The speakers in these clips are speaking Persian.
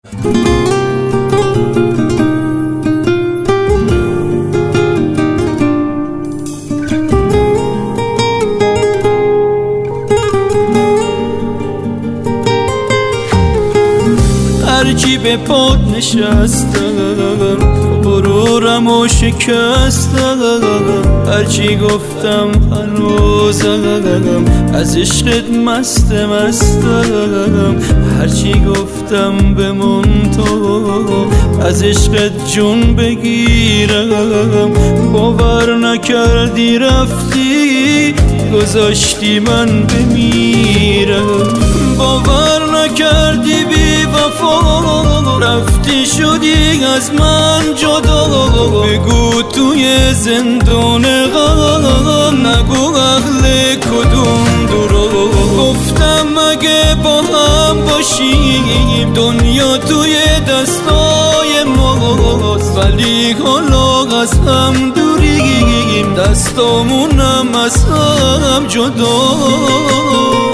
هرچی به پاد نشستم غرورم و شکستم، هرچی گفتم هنوزم از عشقت مستم، هرچی گفتم بمون تو از عشقت جون بگیرم. باور نکردی رفتی گذاشتی من بمیرم، باور نکردی بی وفا رفتی شدی از من جدا. بگو توی زندان غم نگو اهل کدوم درو. گفتم اگه با هم باشیم دنیا توی دستای ماست، ولی حالا از هم دوریم دستامونم از هم جداست.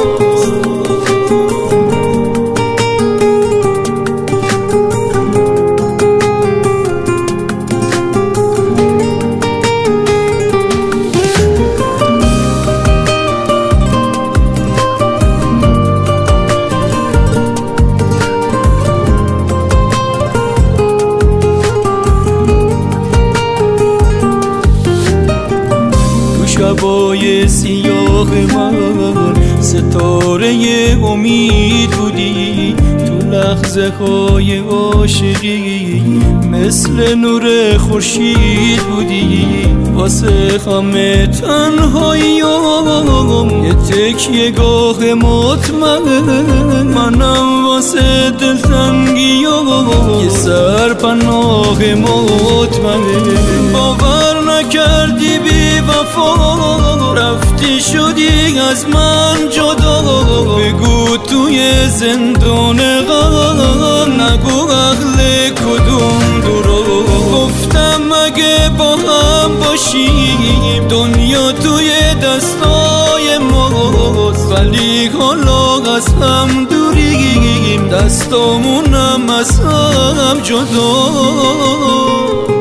شبای سیاه من ستاره امید بودی، تو لحظه های عاشقی مثل نور خورشید بودی. واسه همه تنهاییام یه تکیه گاه مطمئن، منم واسه دلتنگیام یه سرپناه مطمئن. باور نکردی بی وفا رفتی شدی از من جدا. بگو توی زندان غم نگو اهل کدوم درو. گفتم اگه با هم باشیم دنیا توی دستای ماست، ولی حالا از هم دوریم دستامونم از هم جدا.